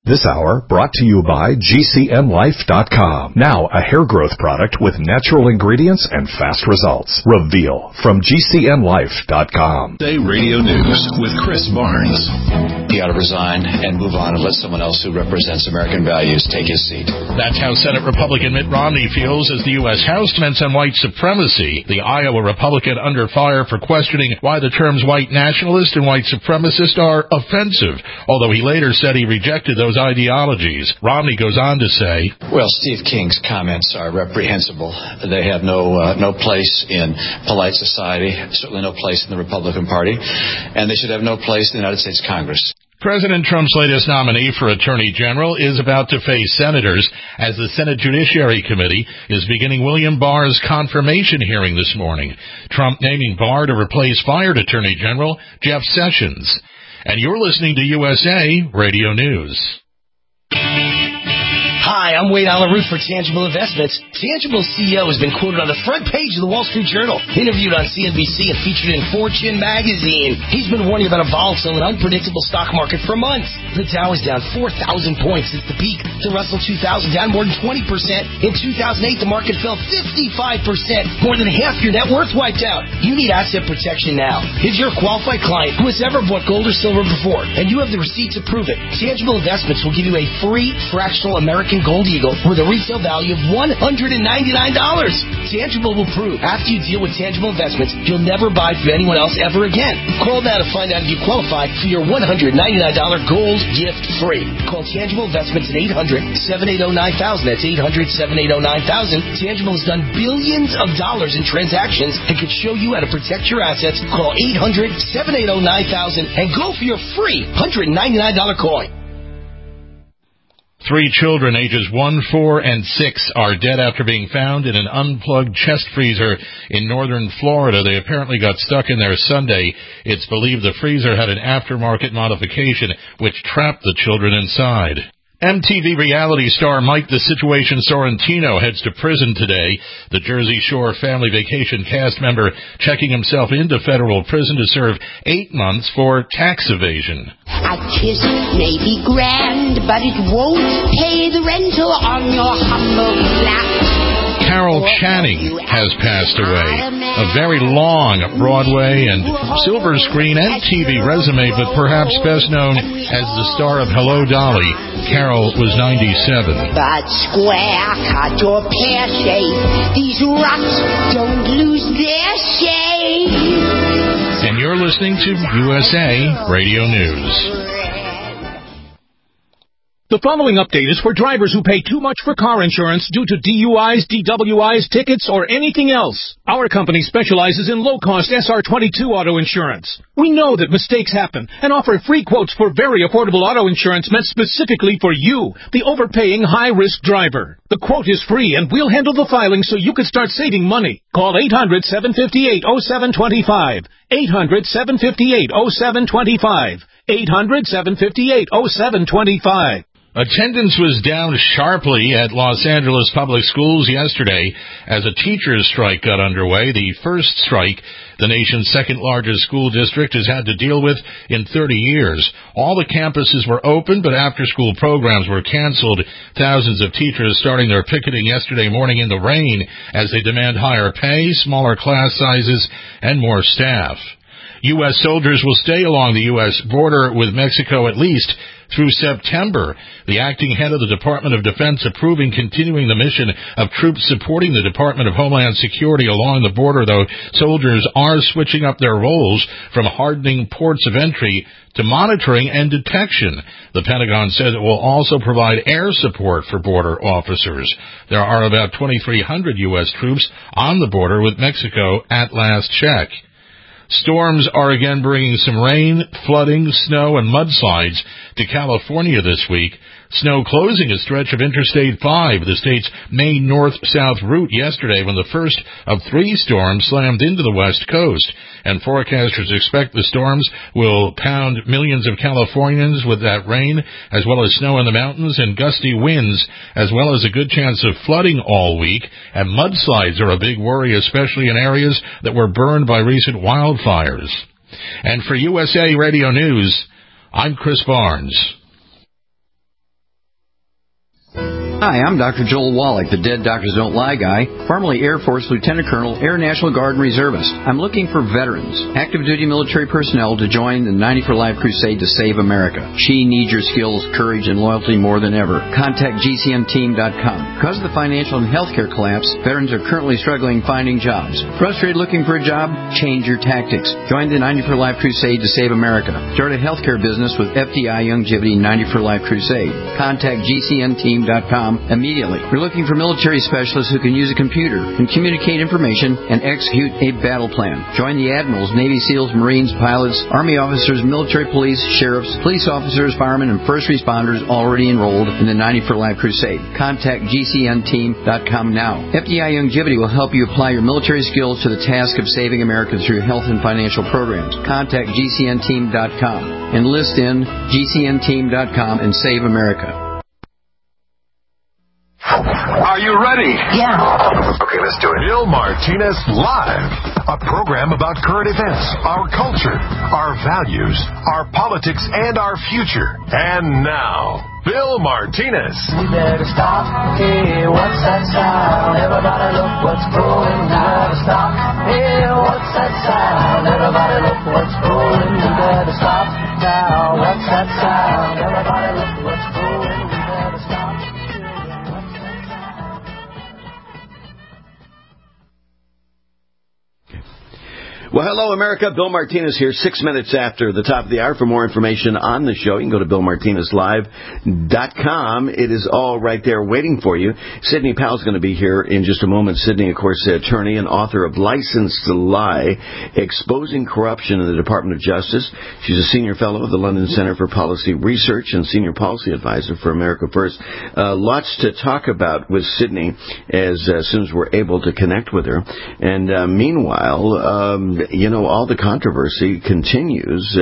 This hour brought to you by GCNlife.com. Now a hair growth product with natural ingredients and fast results. Reveal from GCNlife.com. Day Radio News with Chris Barnes. He ought to resign and move on and let someone else who represents American values take his seat. That's how Senate Republican Mitt Romney feels as the U.S. House comments on white supremacy. The Iowa Republican under fire for questioning why the terms white nationalist and white supremacist are offensive, although he later said he rejected those ideologies. Romney goes on to say, well, Steve King's comments are reprehensible. They have no place in polite society, certainly no place in the Republican Party, and they should have no place in the United States Congress. President Trump's latest nominee for Attorney General is about to face senators as the Senate Judiciary Committee is beginning William Barr's confirmation hearing this morning. Trump naming Barr to replace fired Attorney General Jeff Sessions. And you're listening to USA Radio News. Hi, I'm Wade Alaroot for Tangible Investments. Tangible's CEO has been quoted on the front page of the Wall Street Journal, interviewed on CNBC, and featured in Fortune magazine. He's been warning about a volatile and unpredictable stock market for months. The Dow is down 4,000 points since the peak. The Russell 2000 down more than 20%. In 2008, the market fell 55%. More than half your net worth wiped out. You need asset protection now. If you're a qualified client who has ever bought gold or silver before, and you have the receipts to prove it, Tangible Investments will give you a free fractional American Gold Eagle with a retail value of $199. Tangible will prove after you deal with Tangible Investments, you'll never buy from anyone else ever again. Call now to find out if you qualify for your $199 gold gift free. Call Tangible Investments at 800-7809-9000. That's 800-7809-9000. Tangible has done billions of dollars in transactions and can show you how to protect your assets. Call 800-7809-9000 and go for your free $199 coin. 3 children ages 1, 4, and 6 are dead after being found in an unplugged chest freezer in northern Florida. They apparently got stuck in there Sunday. It's believed the freezer had an aftermarket modification which trapped the children inside. MTV reality star Mike the Situation Sorrentino heads to prison today. The Jersey Shore Family Vacation cast member checking himself into federal prison to serve 8 months for tax evasion. A kiss may be grand, but it won't pay the rental on your humble flat. Carol Channing has passed away. A very long Broadway and silver screen and TV resume, but perhaps best known as the star of Hello, Dolly. Carol was 97. But square cut or pear shape, these rocks don't lose their shape. And you're listening to USA Radio News. The following update is for drivers who pay too much for car insurance due to DUIs, DWIs, tickets, or anything else. Our company specializes in low-cost SR22 auto insurance. We know that mistakes happen and offer free quotes for very affordable auto insurance meant specifically for you, the overpaying high-risk driver. The quote is free, and we'll handle the filing so you can start saving money. Call 800-758-0725. 800-758-0725. 800-758-0725. Attendance was down sharply at Los Angeles public schools yesterday as a teachers' strike got underway, the first strike the nation's second-largest school district has had to deal with in 30 years. All the campuses were open, but after-school programs were canceled. Thousands of teachers starting their picketing yesterday morning in the rain as they demand higher pay, smaller class sizes, and more staff. U.S. soldiers will stay along the U.S. border with Mexico at least through September. The acting head of the Department of Defense approving continuing the mission of troops supporting the Department of Homeland Security along the border, though soldiers are switching up their roles from hardening ports of entry to monitoring and detection. The Pentagon says it will also provide air support for border officers. There are about 2,300 U.S. troops on the border with Mexico at last check. Storms are again bringing some rain, flooding, snow, and mudslides to California this week. Snow closing a stretch of Interstate 5, the state's main north-south route, yesterday when the first of 3 storms slammed into the west coast. And forecasters expect the storms will pound millions of Californians with that rain, as well as snow in the mountains and gusty winds, as well as a good chance of flooding all week. And mudslides are a big worry, especially in areas that were burned by recent wildfires. And for USA Radio News, I'm Chris Barnes. Hi, I'm Dr. Joel Wallach, the Dead Doctors Don't Lie guy, formerly Air Force Lieutenant Colonel, Air National Guard and Reservist. I'm looking for veterans, active duty military personnel to join the 90 for Life crusade to save America. She needs your skills, courage, and loyalty more than ever. Contact GCNteam.com. Because of the financial and healthcare collapse, veterans are currently struggling finding jobs. Frustrated looking for a job? Change your tactics. Join the 90 for Life crusade to save America. Start a healthcare business with FDI Youngevity 90 for Life crusade. Contact GCNteam.com immediately. We're looking for military specialists who can use a computer and communicate information and execute a battle plan. Join the admirals, Navy SEALs, Marines, pilots, Army officers, military police, sheriffs, police officers, firemen, and first responders already enrolled in the 90 for Life crusade. Contact GCNteam.com now. FDI Youngevity will help you apply your military skills to the task of saving America through health and financial programs. Contact GCNteam.com. Enlist in GCNteam.com and save America. Are you ready? Yeah. Okay, let's do it. Bill Martinez Live, a program about current events, our culture, our values, our politics, and our future. And now, Bill Martinez. We better stop. Hey, what's that sound? Everybody look what's going. We better stop. Hey, what's that sound? Everybody look what's going. We better stop now. What's that sound? Everybody look what's going. We better stop. Well, hello, America. Bill Martinez here, 6 minutes after the top of the hour. For more information on the show, you can go to BillMartinezLive.com. It is all right there waiting for you. Sidney Powell's going to be here in just a moment. Sidney, of course, attorney and author of License to Lie, Exposing Corruption in the Department of Justice. She's a senior fellow of the London Center for Policy Research and senior policy advisor for America First. Lots to talk about with Sidney as soon as we're able to connect with her. And meanwhile, all the controversy continues,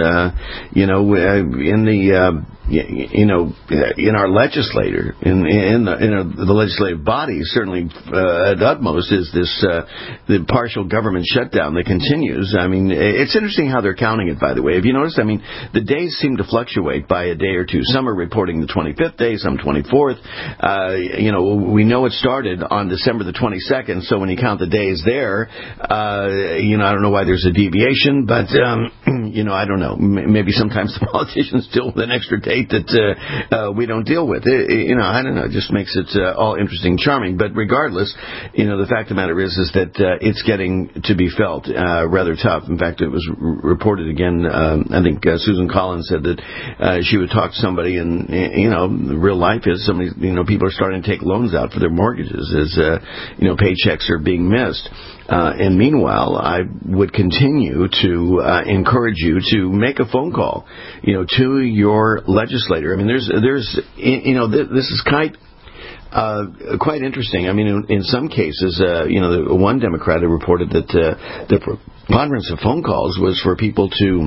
in our legislature, in the legislative body, certainly at utmost, is this the partial government shutdown that continues. I mean, it's interesting how they're counting it, by the way. Have you noticed? I mean, the days seem to fluctuate by a day or two. Some are reporting the 25th day, some 24th. We know it started on December the 22nd, so when you count the days there, I don't know why there's a deviation, but, I don't know. Maybe sometimes the politicians deal with an extra date that we don't deal with. I don't know. It just makes it all interesting, charming. But regardless, the fact of the matter is that it's getting to be felt rather tough. In fact, it was reported again. I think Susan Collins said that she would talk to somebody, and real life is somebody. People are starting to take loans out for their mortgages as paychecks are being missed. And meanwhile, I would continue to encourage you to make a phone call, to your legislator. I mean, this is quite interesting. I mean, in some cases, one Democrat had reported that the preponderance of phone calls was for people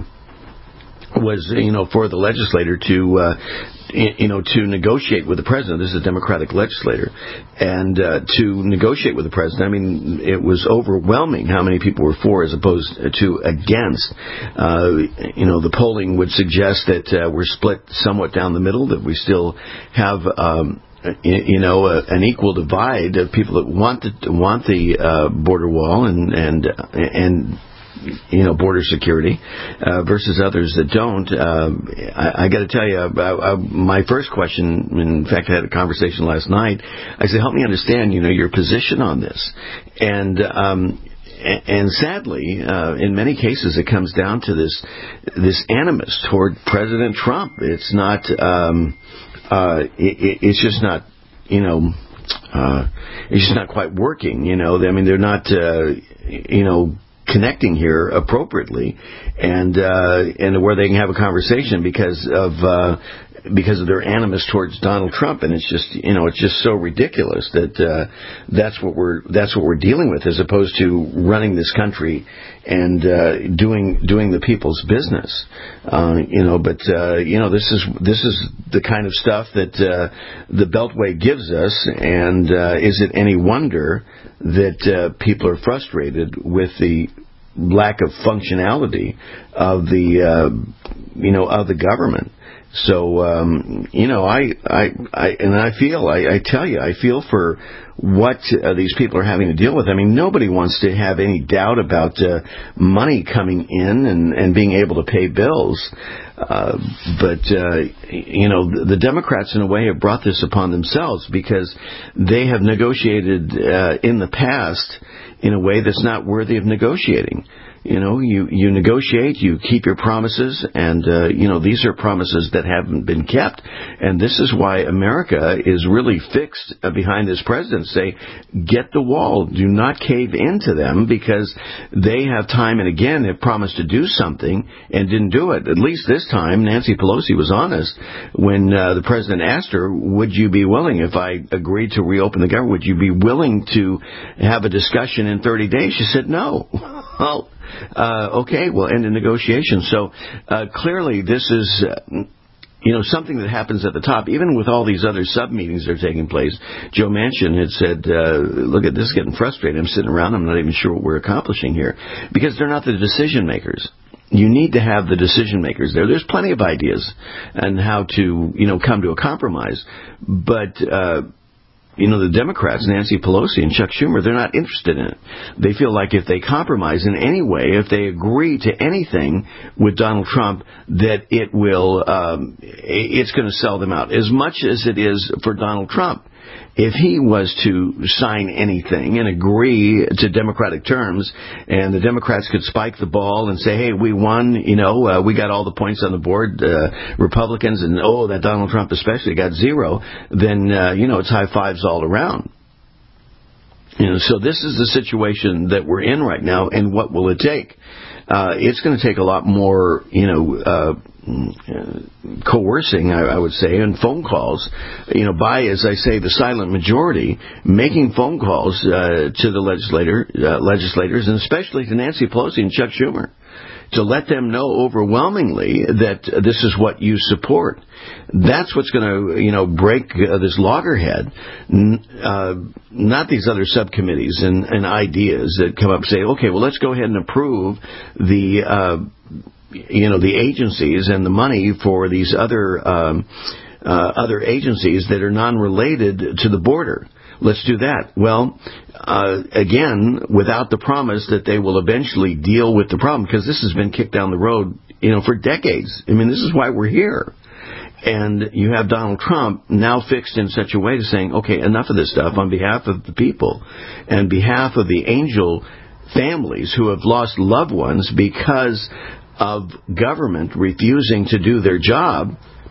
for the legislator to negotiate with the president. This is a Democratic legislator. And to negotiate with the president, I mean, it was overwhelming how many people were for as opposed to against. The polling would suggest that we're split somewhat down the middle, that we still have an equal divide of people that want the border wall and border security versus others that don't. I got to tell you, my first question, in fact, I had a conversation last night. I said, help me understand, your position on this. And sadly, in many cases, it comes down to this animus toward President Trump. It's not. It's just not. It's just not quite working. I mean, they're not. Connecting here appropriately, and where they can have a conversation because of their animus towards Donald Trump, and it's just so ridiculous that that's what we're dealing with, as opposed to running this country and doing the people's business. But this is the kind of stuff that the Beltway gives us, and is it any wonder that people are frustrated with the lack of functionality of the government? So, I tell you, I feel for what these people are having to deal with. I mean, nobody wants to have any doubt about money coming in and being able to pay bills. But the Democrats, in a way, have brought this upon themselves because they have negotiated in the past in a way that's not worthy of negotiating. You negotiate, you keep your promises, and, these are promises that haven't been kept. And this is why America is really fixed behind this president. Say, get the wall. Do not cave into them because they have time and again have promised to do something and didn't do it. At least this time, Nancy Pelosi was honest when the president asked her, would you be willing, if I agreed to reopen the government, would you be willing to have a discussion in 30 days? She said no. Well, okay, we'll end the negotiation. So clearly this is, something that happens at the top. Even with all these other sub-meetings that are taking place, Joe Manchin had said, look, at this is getting frustrating. I'm sitting around. I'm not even sure what we're accomplishing here. Because they're not the decision makers. You need to have the decision makers there. There's plenty of ideas on how to, come to a compromise. But the Democrats, Nancy Pelosi and Chuck Schumer, they're not interested in it. They feel like if they compromise in any way, if they agree to anything with Donald Trump, that it will, it's going to sell them out. As much as it is for Donald Trump. If he was to sign anything and agree to Democratic terms, and the Democrats could spike the ball and say, hey, we won, we got all the points on the board, Republicans, and that Donald Trump especially got zero, then, it's high fives all around. So this is the situation that we're in right now, and what will it take? It's going to take a lot more, coercing, I would say, and phone calls, by, as I say, the silent majority, making phone calls to the legislators, and especially to Nancy Pelosi and Chuck Schumer, to let them know overwhelmingly that this is what you support. That's what's going to, break this loggerhead, not these other subcommittees and ideas that come up and say, okay, well, let's go ahead and approve the agencies and the money for these other agencies that are non-related to the border. Let's do that. Well, again, without the promise that they will eventually deal with the problem, because this has been kicked down the road, for decades. I mean, this is why we're here. And you have Donald Trump now fixed in such a way to saying, okay, enough of this stuff on behalf of the people and behalf of the angel families who have lost loved ones because of government refusing to do their job.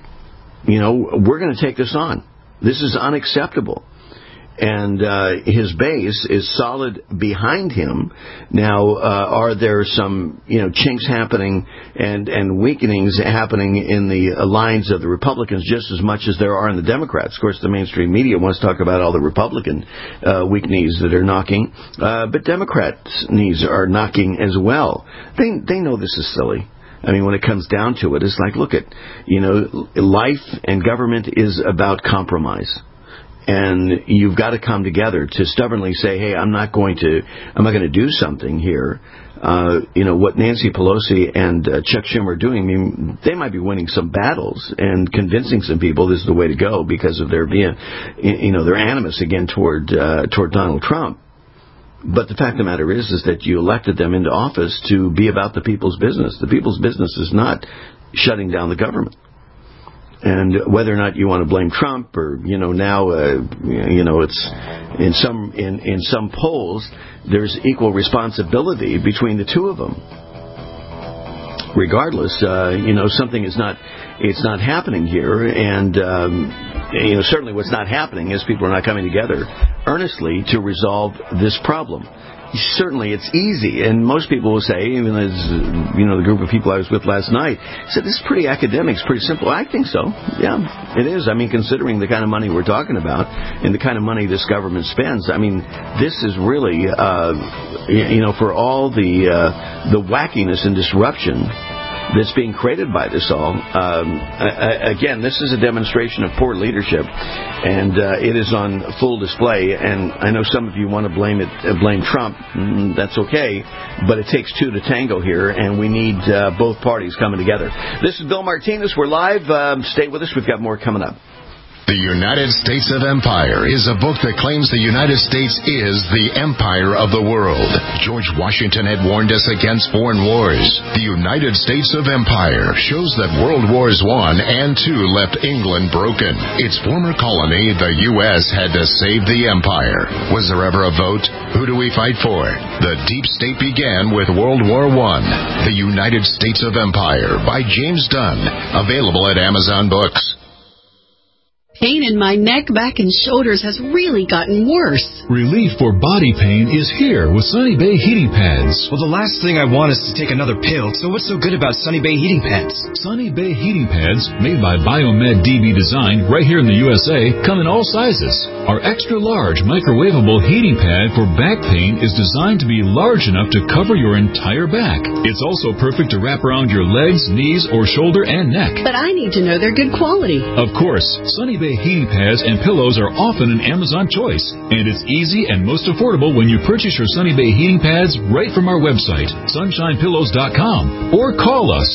We're going to take this on. This is unacceptable. And his base is solid behind him. Now, are there some chinks happening and weakenings happening in the lines of the Republicans just as much as there are in the Democrats? Of course, the mainstream media wants to talk about all the Republican weak knees that are knocking, but Democrats' knees are knocking as well. They know this is silly. I mean, when it comes down to it, it's like, look at, life and government is about compromise. And you've got to come together to stubbornly say, hey, I'm not going to do something here. What Nancy Pelosi and Chuck Schumer are doing, I mean, they might be winning some battles and convincing some people this is the way to go because of their being, their animus again toward Donald Trump. But the fact of the matter is that you elected them into office to be about the people's business. The people's business is not shutting down the government. And whether or not you want to blame Trump or, now, it's in some polls, there's equal responsibility between the two of them. Regardless, something is not happening here. And, certainly what's not happening is people are not coming together earnestly to resolve this problem. Certainly it's easy, and most people will say, even as, the group of people I was with last night, said this is pretty academic, it's pretty simple. I think so. Yeah, it is. I mean, considering the kind of money we're talking about and the kind of money this government spends, I mean, this is really, for all the wackiness and disruption that's being created by this all. Again, this is a demonstration of poor leadership, and it is on full display. And I know some of you want to blame Trump. That's okay, but it takes two to tango here, and we need both parties coming together. This is Bill Martinez. We're live. Stay with us. We've got more coming up. The United States of Empire is a book that claims the United States is the empire of the world. George Washington had warned us against foreign wars. The United States of Empire shows that World Wars I and II left England broken. Its former colony, the U.S., had to save the empire. Was there ever a vote? Who do we fight for? The deep state began with World War I. The United States of Empire by James Dunn. Available at Amazon Books. Pain in my neck, back, and shoulders has really gotten worse. Relief for body pain is here with Sunny Bay Heating Pads. Well, the last thing I want is to take another pill, so what's so good about Sunny Bay Heating Pads? Sunny Bay Heating Pads, made by Biomed DB Design right here in the USA, come in all sizes. Our extra-large microwavable heating pad for back pain is designed to be large enough to cover your entire back. It's also perfect to wrap around your legs, knees, or shoulder and neck. But I need to know they're good quality. Of course, Sunny Bay heating pads and pillows are often an Amazon choice, and it's easy and most affordable when you purchase your Sunny Bay heating pads right from our website, sunshinepillows.com, or call us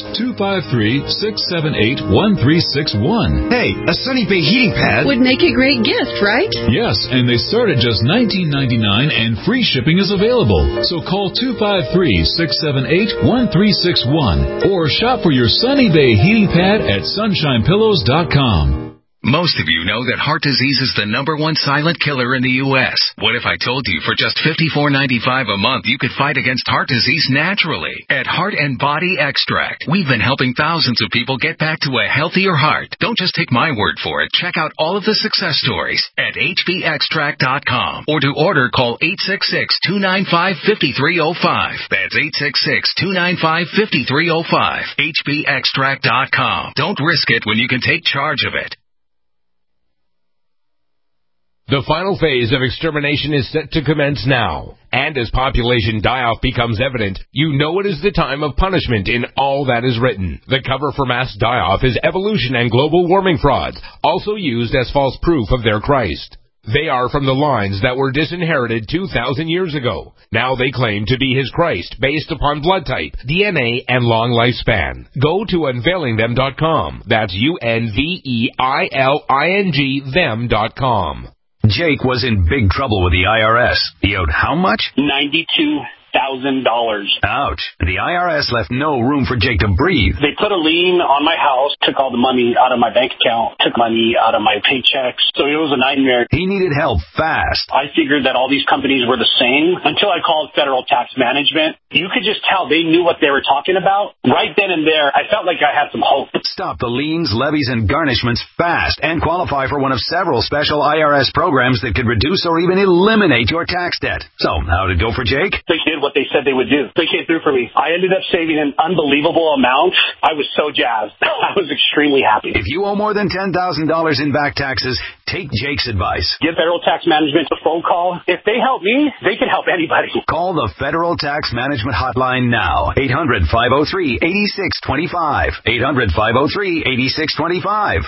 253-678-1361. Hey, a Sunny Bay heating pad would make a great gift, right? Yes, and they start at just $19.99 and free shipping is available. So call 253-678-1361 or shop for your Sunny Bay heating pad at sunshinepillows.com. Most of you know that heart disease is the #1 silent killer in the U.S. What if I told you for just $54.95 a month you could fight against heart disease naturally? At Heart and Body Extract, we've been helping thousands of people get back to a healthier heart. Don't just take my word for it. Check out all of the success stories at hbextract.com. Or to order, call 866-295-5305. That's 866-295-5305. hbextract.com. Don't risk it when you can take charge of it. The final phase of extermination is set to commence now. And as population die-off becomes evident, you know it is the time of punishment in all that is written. The cover for mass die-off is evolution and global warming frauds, also used as false proof of their Christ. They are from the lines that were disinherited 2,000 years ago. Now they claim to be his Christ based upon blood type, DNA, and long lifespan. Go to unveilingthem.com. That's UNVEILING them.com. Jake was in big trouble with the IRS. He owed how much? $92,000. Ouch. The IRS left no room for Jake to breathe. They put a lien on my house, took all the money out of my bank account, took money out of my paychecks. So it was a nightmare. He needed help fast. I figured that all these companies were the same until I called Federal Tax Management. You could just tell they knew what they were talking about. Right then and there, I felt like I had some hope. Stop the liens, levies, and garnishments fast and qualify for one of several special IRS programs that could reduce or even eliminate your tax debt. So, how did it go for Jake? They did what they said they would do. They came through for me. I ended up saving an unbelievable amount. I was so jazzed. I was extremely happy. If you owe more than $10,000 in back taxes, take Jake's advice. Give Federal Tax Management a phone call. If they help me, they can help anybody. Call the Federal Tax Management Hotline now. 800-503-8625. 800-503-8625.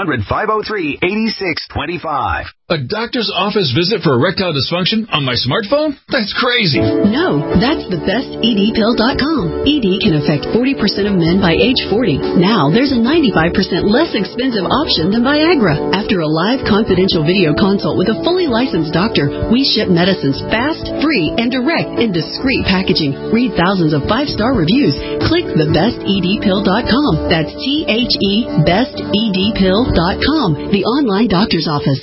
800-503-8625. A doctor's office visit for erectile dysfunction on my smartphone? That's crazy. No, that's the best EDpill.com. ED can affect 40% of men by age 40. Now, there's a 95% less expensive option than Viagra. After a live confidential video consult with a fully licensed doctor, we ship medicines fast, free, and direct in discreet packaging. Read thousands of 5-star reviews. Click thebestedpill.com. That's THE bestedpill.com, the online doctor's office.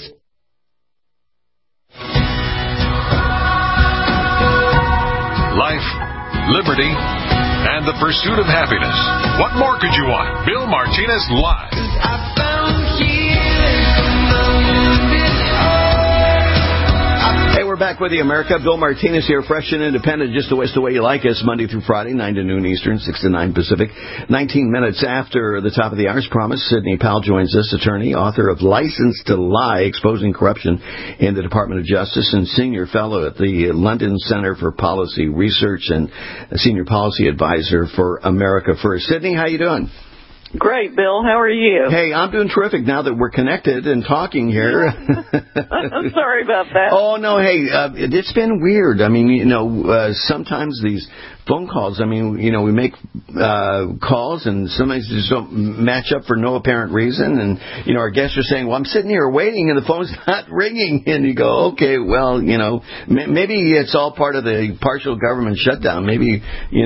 Life, liberty, and the pursuit of happiness. What more could you want? Bill Martinez Live. Hey, we're back. Back with you, America. Bill Martinez here, fresh and independent, just the way you like us, Monday through Friday, 9 to noon Eastern, 6 to 9 Pacific. 19 minutes after the top of the hour, as promised, Sidney Powell joins us, attorney, author of License to Lie, Exposing Corruption in the Department of Justice, and senior fellow at the London Center for Policy Research and a senior policy advisor for America First. Sidney, how you doing? Great, Bill. How are you? Hey, I'm doing terrific now that we're connected and talking here. I'm sorry about that. Oh, no, hey, it's been weird. I mean, sometimes these phone calls, I mean, we make calls and sometimes they just don't match up for no apparent reason. And, our guests are saying, well, I'm sitting here waiting and the phone's not ringing. And you go, okay, well, maybe it's all part of the partial government shutdown. Maybe,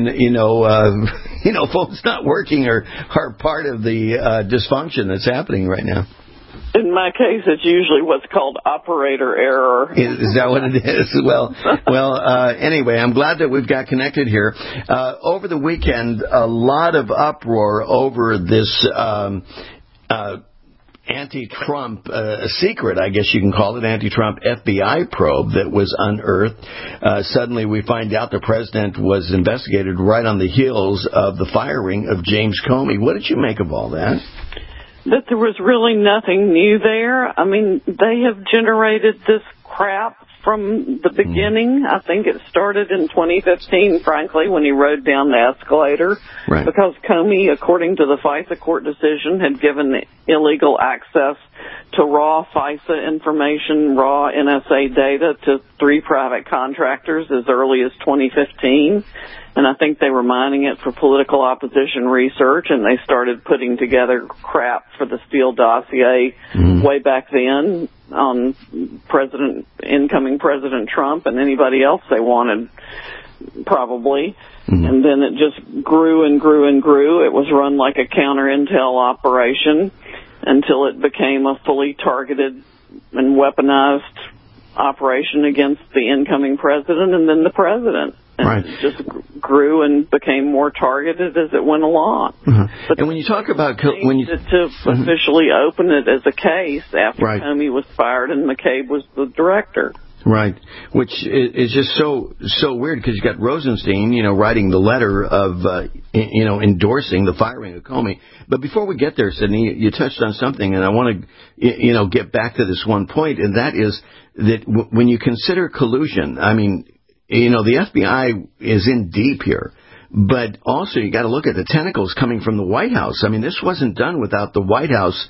phones not working are part of the dysfunction that's happening right now. In my case, it's usually what's called operator error. Is that what it is? Well, anyway, I'm glad that we've got connected here. Over the weekend, a lot of uproar over this anti-Trump, secret, I guess you can call it, anti-Trump FBI probe that was unearthed. Suddenly we find out the president was investigated right on the heels of the firing of James Comey. What did you make of all that? That there was really nothing new there. I mean, they have generated this crap from the beginning. I think it started in 2015, frankly, when he rode down the escalator. Right. Because Comey, according to the FISA court decision, had given illegal access to raw FISA information, raw NSA data to 3 private contractors as early as 2015. And I think they were mining it for political opposition research, and they started putting together crap for the Steele dossier way back then on incoming President Trump and anybody else they wanted, probably. And then it just grew and grew and grew. It was run like a counter-intel operation until it became a fully targeted and weaponized operation against the incoming president and then the president. And it just grew and became more targeted as it went along. But and when you talk about to officially open it as a case after Comey was fired and McCabe was the director. Right, which is just so weird because you got Rosenstein, writing the letter of, endorsing the firing of Comey. But before we get there, Sidney, you touched on something, and I want to, get back to this one point, and that is that when you consider collusion, I mean, the FBI is in deep here. But also, you got to look at the tentacles coming from the White House. I mean, this wasn't done without the White House,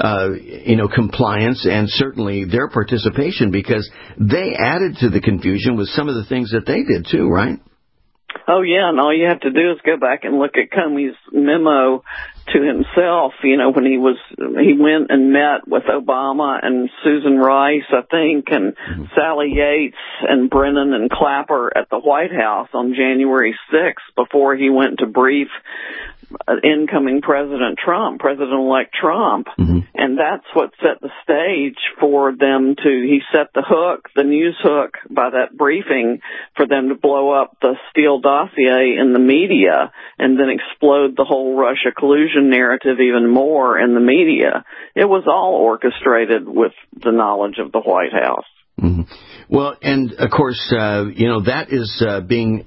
compliance and certainly their participation, because they added to the confusion with some of the things that they did too, right? Oh, yeah, and all you have to do is go back and look at Comey's memo to himself, when he went and met with Obama and Susan Rice, I think, and Sally Yates and Brennan and Clapper at the White House on January 6th before he went to brief incoming President-elect Trump. And that's what set the stage for them he set the news hook by that briefing for them to blow up the Steele dossier in the media and then explode the whole Russia collusion narrative even more in the media. It was all orchestrated with the knowledge of the White House. Well, and of course, that is being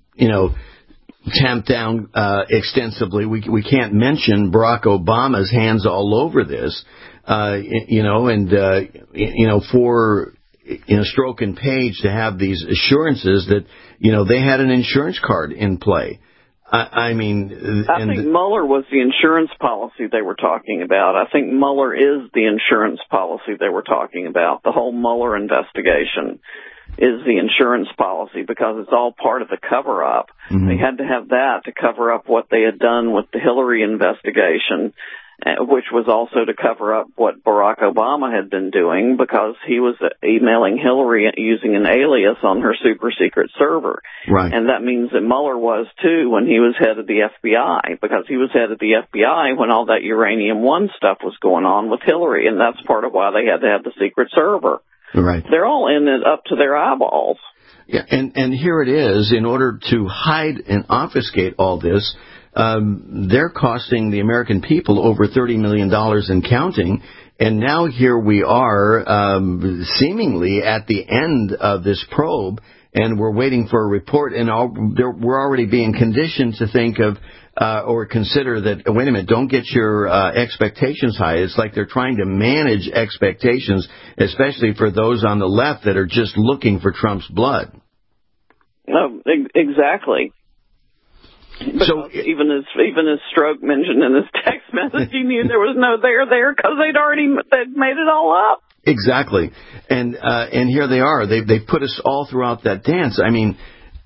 tamped down extensively. We can't mention Barack Obama's hands all over this, for Strzok and Page to have these assurances that they had an insurance card in play. I think Mueller was the insurance policy they were talking about. I think Mueller is the insurance policy they were talking about. The whole Mueller investigation is the insurance policy because it's all part of the cover-up. They had to have that to cover up what they had done with the Hillary investigation, which was also to cover up what Barack Obama had been doing because he was emailing Hillary using an alias on her super-secret server. Right. And that means that Mueller was, too, when he was head of the FBI, because he was head of the FBI when all that Uranium One stuff was going on with Hillary, and that's part of why they had to have the secret server. Right. They're all in it up to their eyeballs. Yeah, and here it is. In order to hide and obfuscate all this, they're costing the American people over $30 million and counting. And now here we are, seemingly at the end of this probe, and we're waiting for a report, and we're already being conditioned to think of or consider that, wait a minute, don't get your expectations high. It's like they're trying to manage expectations, especially for those on the left that are just looking for Trump's blood. Oh, exactly. So even as Stroke mentioned in his text message, he knew there was no there because they'd made it all up. Exactly, and here they are. They've put us all throughout that dance. I mean,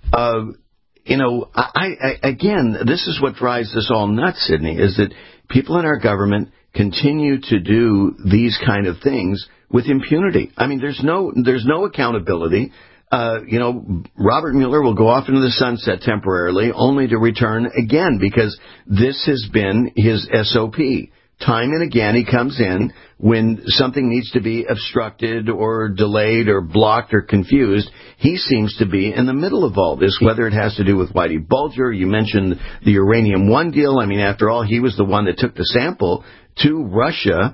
again, this is what drives us all nuts, Sydney, is that people in our government continue to do these kind of things with impunity. I mean, there's no accountability. Robert Mueller will go off into the sunset temporarily, only to return again, because this has been his SOP. Time and again, he comes in when something needs to be obstructed or delayed or blocked or confused. He seems to be in the middle of all this, whether it has to do with Whitey Bulger. You mentioned the Uranium One deal. I mean, after all, he was the one that took the sample to Russia,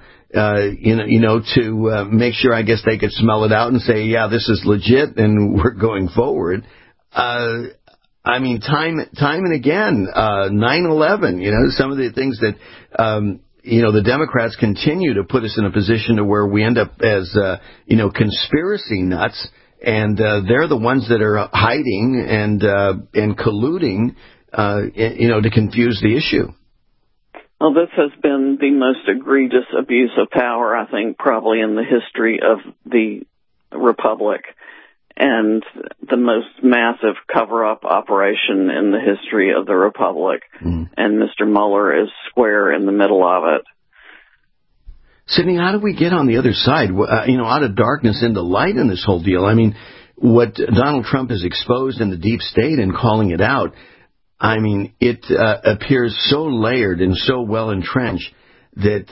to make sure, I guess, they could smell it out and say, yeah, this is legit and we're going forward. I mean, time and again, 9/11, some of the things that, the Democrats continue to put us in a position to where we end up as, conspiracy nuts, and they're the ones that are hiding and colluding, to confuse the issue. Well, this has been the most egregious abuse of power, I think, probably in the history of the Republic, and the most massive cover-up operation in the history of the Republic. And Mr. Mueller is square in the middle of it. Sydney, how do we get on the other side, out of darkness into light in this whole deal? I mean, what Donald Trump has exposed in the deep state and calling it out, I mean, it appears so layered and so well entrenched that,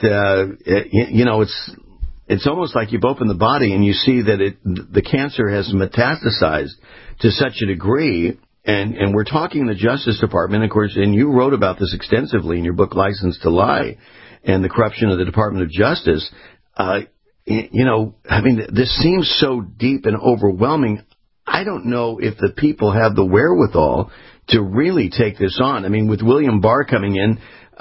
it's almost like you've opened the body and you see that the cancer has metastasized to such a degree. And we're talking the Justice Department, of course, and you wrote about this extensively in your book, License to Lie, and the corruption of the Department of Justice. This seems so deep and overwhelming. I don't know if the people have the wherewithal to really take this on. I mean, with William Barr coming in,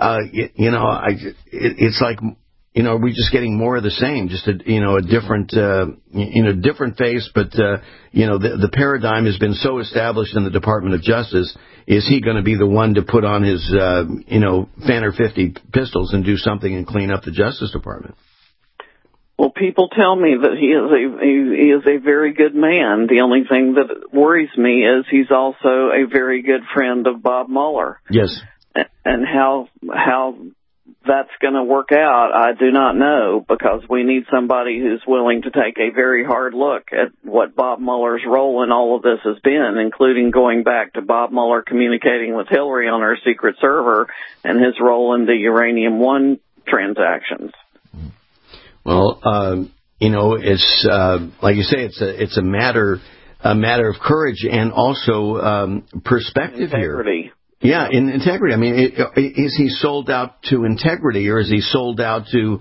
it's like, we're just getting more of the same, just a different, different face. But, the paradigm has been so established in the Department of Justice. Is he going to be the one to put on his, Fanner 50 pistols and do something and clean up the Justice Department? Well, people tell me that he is a very good man. The only thing that worries me is he's also a very good friend of Bob Mueller. Yes. And how that's going to work out, I do not know, because we need somebody who's willing to take a very hard look at what Bob Mueller's role in all of this has been, including going back to Bob Mueller communicating with Hillary on her secret server and his role in the Uranium One transactions. Well, it's like you say, it's a matter of courage and also perspective integrity. Here. Yeah, in integrity. I mean, is he sold out to integrity, or is he sold out to,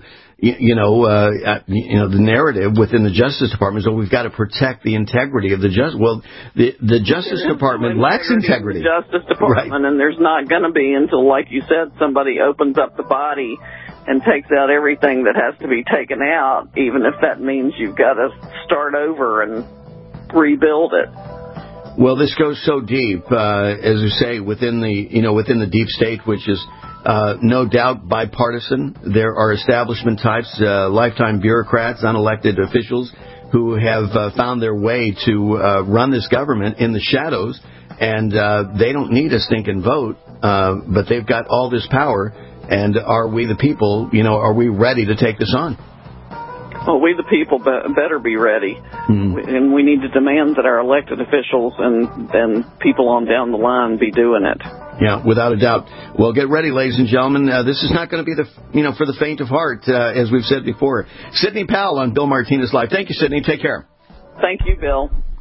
the narrative within the Justice Department? So we've got to protect the integrity of the justice. Well, the Justice Department lacks integrity. The Justice Department, right. And there's not going to be until, like you said, somebody opens up the body and takes out everything that has to be taken out, even if that means you've got to start over and rebuild it. Well, this goes so deep, as you say, within the deep state, which is no doubt bipartisan. There are establishment types, lifetime bureaucrats, unelected officials who have found their way to run this government in the shadows, and they don't need a stinking vote, but they've got all this power. And are we the people, are we ready to take this on? Well, we the people better be ready. And we need to demand that our elected officials and people on down the line be doing it. Yeah, without a doubt. Well, get ready, ladies and gentlemen. This is not going to be for the faint of heart, as we've said before. Sidney Powell on Bill Martinez Live. Thank you, Sidney. Take care. Thank you, Bill.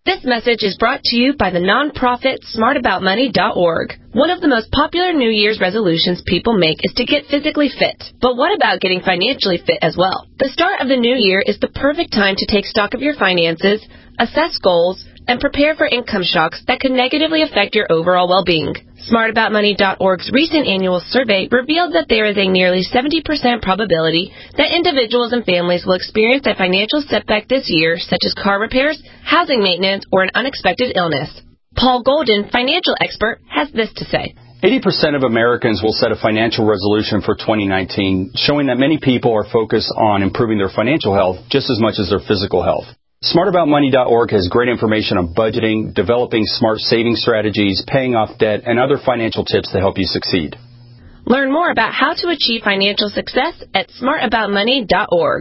This message is brought to you by the nonprofit smartaboutmoney.org. One of the most popular New Year's resolutions people make is to get physically fit. But what about getting financially fit as well? The start of the new year is the perfect time to take stock of your finances, assess goals, and prepare for income shocks that could negatively affect your overall well-being. SmartAboutMoney.org's recent annual survey revealed that there is a nearly 70% probability that individuals and families will experience a financial setback this year, such as car repairs, housing maintenance, or an unexpected illness. Paul Golden, financial expert, has this to say. 80% of Americans will set a financial resolution for 2019, showing that many people are focused on improving their financial health just as much as their physical health. SmartAboutMoney.org has great information on budgeting, developing smart saving strategies, paying off debt, and other financial tips to help you succeed. Learn more about how to achieve financial success at smartaboutmoney.org.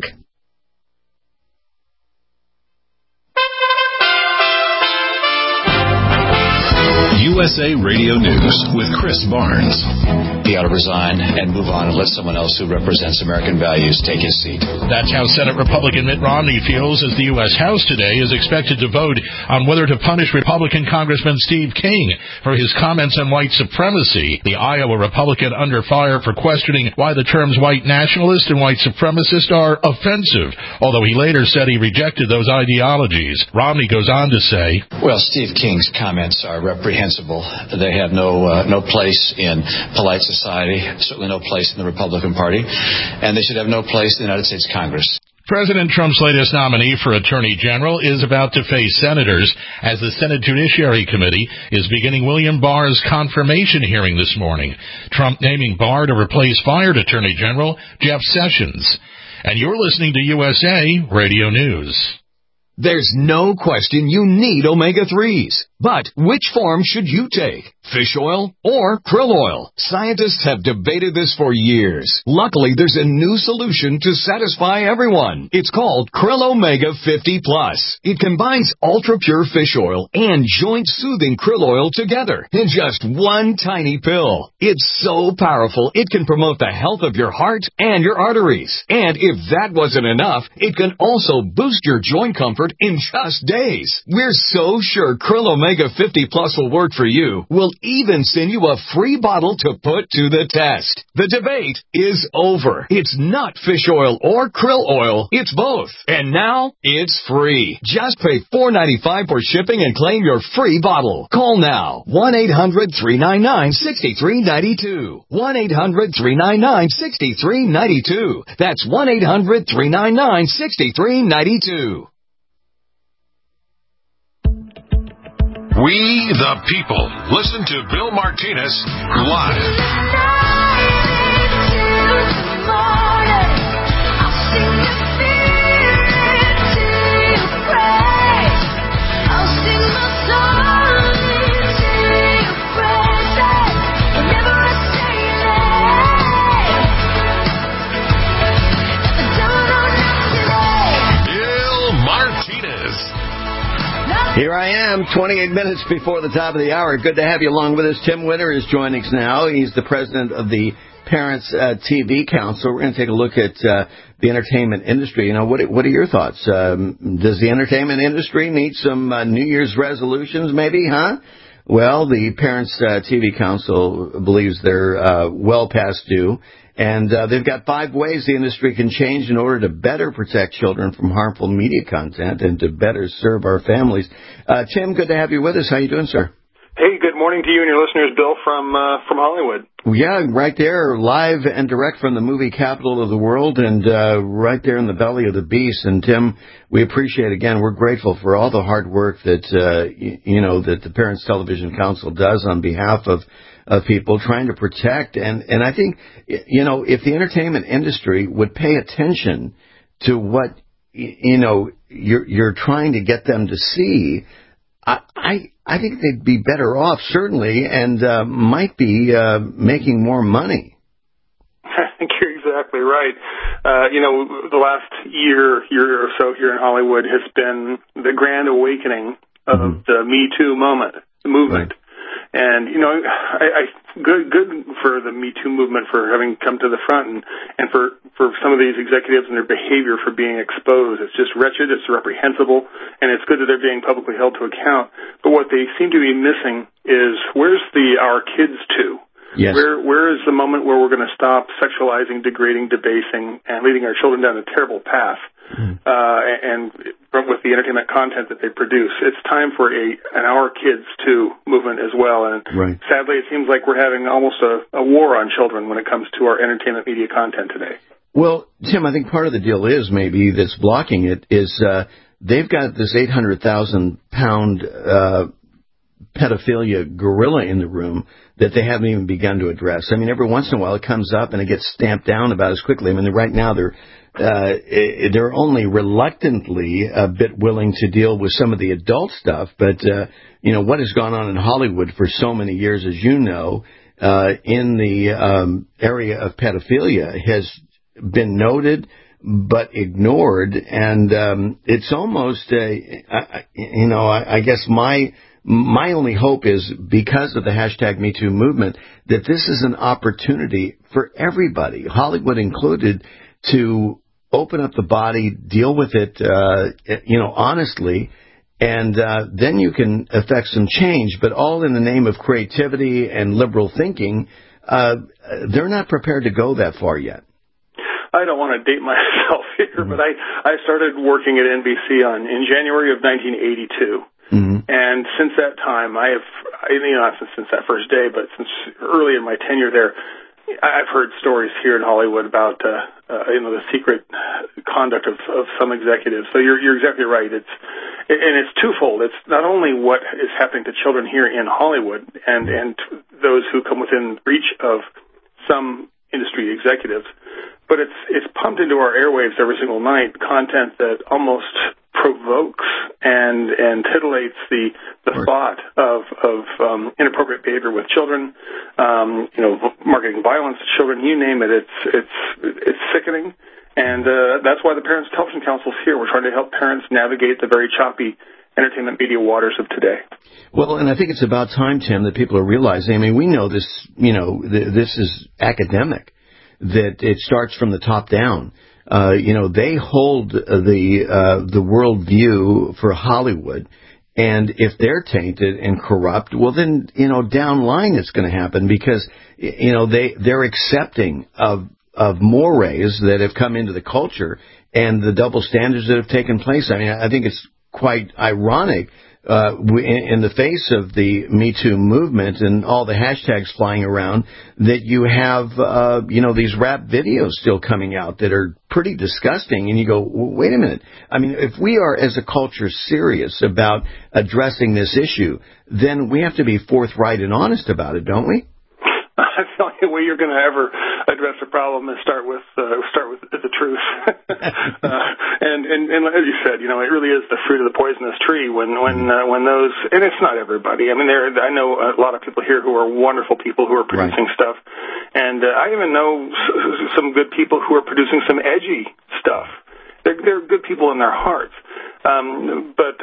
USA Radio News with Chris Barnes. He ought to resign and move on and let someone else who represents American values take his seat. That's how Senate Republican Mitt Romney feels as the U.S. House today is expected to vote on whether to punish Republican Congressman Steve King for his comments on white supremacy. The Iowa Republican under fire for questioning why the terms white nationalist and white supremacist are offensive, although he later said he rejected those ideologies. Romney goes on to say, well, Steve King's comments are reprehensible. They have no place in polite society, certainly no place in the Republican Party, and they should have no place in the United States Congress. President Trump's latest nominee for Attorney General is about to face senators as the Senate Judiciary Committee is beginning William Barr's confirmation hearing this morning. Trump naming Barr to replace fired Attorney General Jeff Sessions. And you're listening to USA Radio News. There's no question you need omega-3s. But which form should you take? Fish oil or krill oil? Scientists have debated this for years. Luckily, there's a new solution to satisfy everyone. It's called Krill Omega 50 Plus. It combines ultra-pure fish oil and joint-soothing krill oil together in just one tiny pill. It's so powerful, it can promote the health of your heart and your arteries. And if that wasn't enough, it can also boost your joint comfort in just days. We're so sure Krill Omega 50 Plus will work for you. We'll even send you a free bottle to put to the test. The debate is over. It's not fish oil or krill oil. It's both. And now it's free. Just pay $4.95 for shipping and claim your free bottle. Call now. 1-800-399-6392. 1-800-399-6392. That's 1-800-399-6392. We the people. Listen to Bill Martinez live. Here I am, 28 minutes before the top of the hour. Good to have you along with us. Tim Winter is joining us now. He's the president of the Parents TV Council. We're going to take a look at the entertainment industry. You know, what are your thoughts? Does the entertainment industry need some New Year's resolutions, maybe, huh? Well, the Parents TV Council believes they're well past due. And they've got 5 ways the industry can change in order to better protect children from harmful media content and to better serve our families. Tim, good to have you with us. How you doing, sir? Hey, good morning to you and your listeners, Bill, from Hollywood. Yeah, right there, live and direct from the movie capital of the world and right there in the belly of the beast. And, Tim, we appreciate, again, we're grateful for all the hard work that, that the Parents Television Council does on behalf of people trying to protect. And I think, if the entertainment industry would pay attention to what, you're trying to get them to see, I think they'd be better off, certainly, and might be making more money. I think you're exactly right. The last year or so here in Hollywood has been the grand awakening of the Me Too movement. Right. And, I good for the Me Too movement for having come to the front and for some of these executives and their behavior for being exposed. It's just wretched, it's reprehensible, and it's good that they're being publicly held to account. But what they seem to be missing is where's our kids to? Yes. Where is the moment where we're going to stop sexualizing, degrading, debasing, and leading our children down a terrible path? And with the entertainment content that they produce, it's time for an Our Kids Too movement as well. And sadly, it seems like we're having almost a war on children when it comes to our entertainment media content today. Well, Tim, I think part of the deal is maybe that's blocking it is they've got this 800,000-pound pedophilia gorilla in the room that they haven't even begun to address. I mean, every once in a while it comes up and it gets stamped down about as quickly. I mean, right now they're only reluctantly a bit willing to deal with some of the adult stuff. But, what has gone on in Hollywood for so many years, as you know, in the area of pedophilia has been noted but ignored. And it's almost, I guess my only hope is because of the hashtag MeToo movement that this is an opportunity for everybody, Hollywood included, to open up the body, deal with it, honestly, and then you can affect some change, but all in the name of creativity and liberal thinking. They're not prepared to go that far yet. I don't want to date myself here, but I started working at NBC in January of 1982. And since that time, not since that first day, but since early in my tenure there, I've heard stories here in Hollywood about the secret conduct of some executives. So you're exactly right. It's twofold. It's not only what is happening to children here in Hollywood and those who come within reach of some industry executives, but it's pumped into our airwaves every single night content that almost provokes and titillates the thought of inappropriate behavior with children, marketing violence to children, you name it. It's sickening, and that's why the Parents Television Council is here. We're trying to help parents navigate the very choppy entertainment media waters of today. Well, and I think it's about time, Tim, that people are realizing. I mean, we know this. This is academic. That it starts from the top down. They hold the world view for Hollywood, and if they're tainted and corrupt, well then down line it's going to happen because they're accepting of mores that have come into the culture and the double standards that have taken place. I mean, I think it's quite ironic in the face of the Me Too movement and all the hashtags flying around that you have, these rap videos still coming out that are pretty disgusting. And you go, wait a minute. I mean, if we are as a culture serious about addressing this issue, then we have to be forthright and honest about it, don't we? That's the only way you're going to ever address a problem is start with the truth. and as you said, it really is the fruit of the poisonous tree when those, and it's not everybody. I mean, I know a lot of people here who are wonderful people who are producing stuff, and I even know some good people who are producing some edgy stuff. They're good people in their hearts. But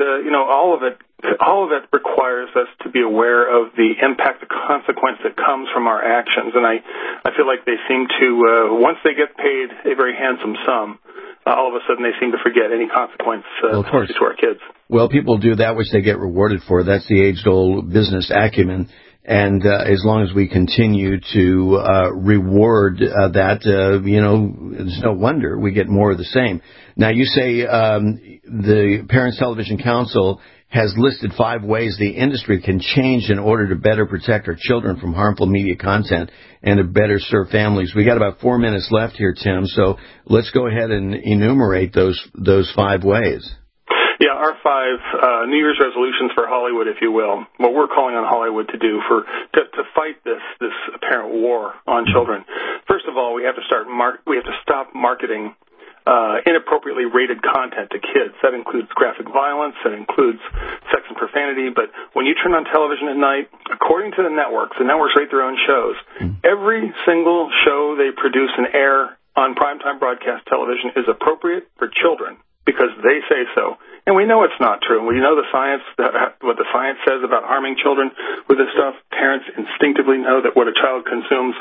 all of it requires us to be aware of the impact, the consequence that comes from our actions. And I feel like they seem to, once they get paid a very handsome sum, all of a sudden they seem to forget any consequence to our kids. Well, people do that which they get rewarded for. That's the age-old business acumen. And as long as we continue to reward that, it's no wonder we get more of the same. Now, you say the Parents Television Council has listed 5 ways the industry can change in order to better protect our children from harmful media content and to better serve families. We got about 4 minutes left here, Tim, so let's go ahead and enumerate those 5 ways. Yeah, our 5 New Year's resolutions for Hollywood, if you will, what we're calling on Hollywood to do to fight this apparent war on children. First of all, we have to stop marketing inappropriately rated content to kids. That includes graphic violence, that includes sex and profanity. But when you turn on television at night, according to the networks rate their own shows. Every single show they produce and air on primetime broadcast television is appropriate for children because they say so. And we know it's not true. We know the science, what the science says about harming children with this stuff. Parents instinctively know that what a child consumes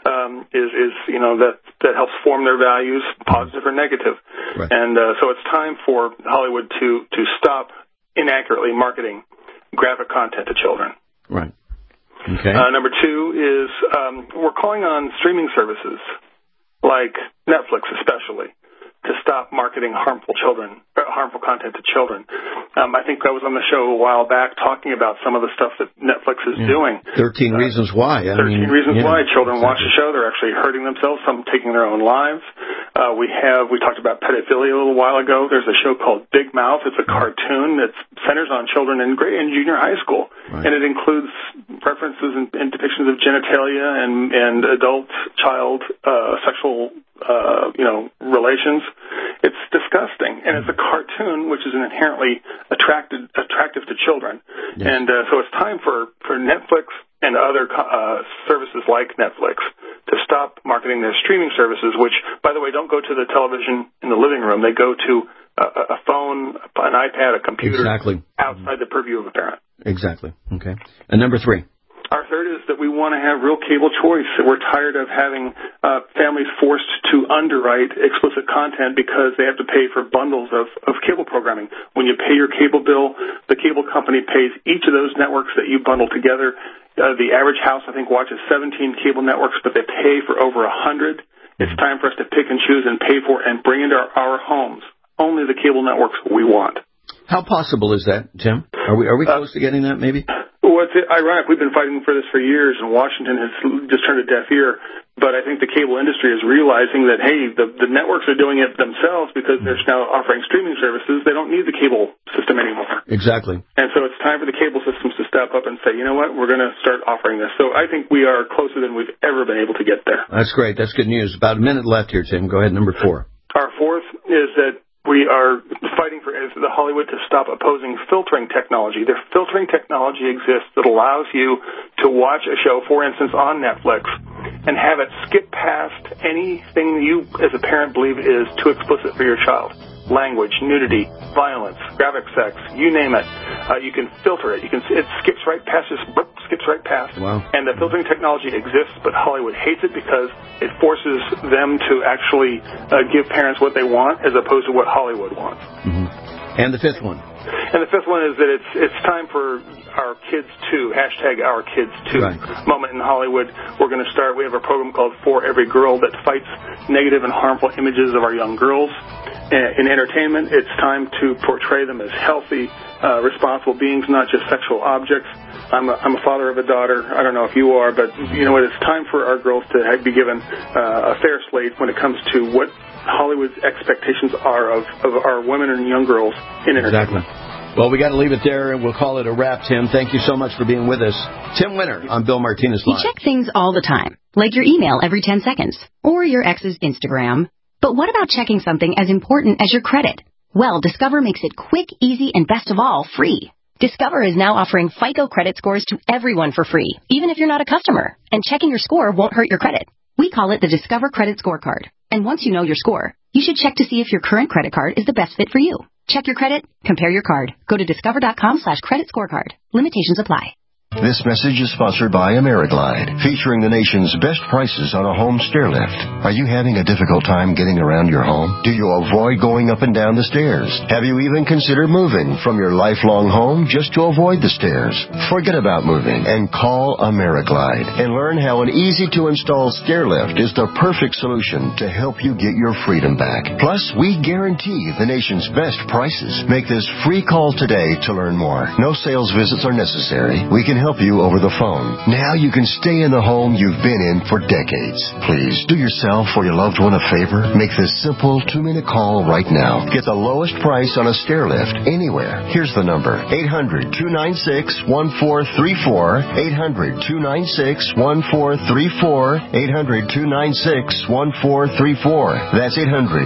is that helps form their values, positive or negative. Right. And so it's time for Hollywood to stop inaccurately marketing graphic content to children. Right. Okay. Number two is we're calling on streaming services like Netflix especially to stop marketing harmful content to children. I think I was on the show a while back talking about some of the stuff that Netflix is doing. 13 Reasons Why. 13 Reasons Why children watch the show. They're actually hurting themselves, some taking their own lives. We talked about pedophilia a little while ago. There's a show called Big Mouth. It's a cartoon that centers on children in junior high school. Right. And it includes references and depictions of genitalia and adult-child sexual relations. It's disgusting, and it's a cartoon, which is inherently attractive to children. Yes. And so it's time for Netflix and other services like Netflix to stop marketing their streaming services, which, by the way, don't go to the television in the living room. They go to a phone, an iPad, a computer, outside the purview of a parent. Exactly. Okay. And number three. Our third is that we want to have real cable choice. We're tired of having families forced to underwrite explicit content because they have to pay for bundles of cable programming. When you pay your cable bill, the cable company pays each of those networks that you bundle together. The average house, I think, watches 17 cable networks, but they pay for over 100. It's time for us to pick and choose and pay for and bring into our homes only the cable networks we want. How possible is that, Tim? Are we close to getting that, maybe? Well, it's ironic. We've been fighting for this for years, and Washington has just turned a deaf ear. But I think the cable industry is realizing that, hey, the networks are doing it themselves because they're now offering streaming services. They don't need the cable system anymore. Exactly. And so it's time for the cable systems to step up and say, you know what, we're going to start offering this. So I think we are closer than we've ever been able to get there. That's great. That's good news. About a minute left here, Tim. Go ahead, number four. Our fourth is that we are fighting for the Hollywood to stop opposing filtering technology. Their filtering technology exists that allows you to watch a show, for instance, on Netflix, and have it skip past anything you, as a parent, believe is too explicit for your child. Language, nudity, violence, graphic sex, you name it. You can filter it. It skips right past, skips right past. Wow. And the filtering technology exists, but Hollywood hates it because it forces them to actually give parents what they want as opposed to what Hollywood wants. Mm-hmm. And the fifth one? And the fifth one is that it's time for our kids too, #OurKids2 moment in Hollywood. We're going to start, we have a program called For Every Girl that fights negative and harmful images of our young girls. In entertainment, it's time to portray them as healthy, responsible beings, not just sexual objects. I'm a father of a daughter. I don't know if you are, but you know what? It's time for our girls to be given a fair slate when it comes to what Hollywood's expectations are of our women and young girls in entertainment. Exactly. Well, we got to leave it there, and we'll call it a wrap, Tim. Thank you so much for being with us. Tim Winter on Bill Martinez Live. You check things all the time, like your email every 10 seconds, or your ex's Instagram. But what about checking something as important as your credit? Well, Discover makes it quick, easy, and best of all, free. Discover is now offering FICO credit scores to everyone for free, even if you're not a customer. And checking your score won't hurt your credit. We call it the Discover Credit Scorecard. And once you know your score, you should check to see if your current credit card is the best fit for you. Check your credit, compare your card. Go to discover.com/credit scorecard. Limitations apply. This message is sponsored by AmeriGlide, featuring the nation's best prices on a home stair lift. Are you having a difficult time getting around your home? Do you avoid going up and down the stairs? Have you even considered moving from your lifelong home just to avoid the stairs? Forget about moving and call AmeriGlide and learn how an easy-to-install stair lift is the perfect solution to help you get your freedom back. Plus, we guarantee the nation's best prices. Make this free call today to learn more. No sales visits are necessary. We can help you over the phone. Now you can stay in the home you've been in for decades. Please do yourself or your loved one a favor. Make this simple 2-minute call right now. Get the lowest price on a stair lift anywhere. Here's the number: 800-296-1434. 800-296-1434. 800-296-1434. That's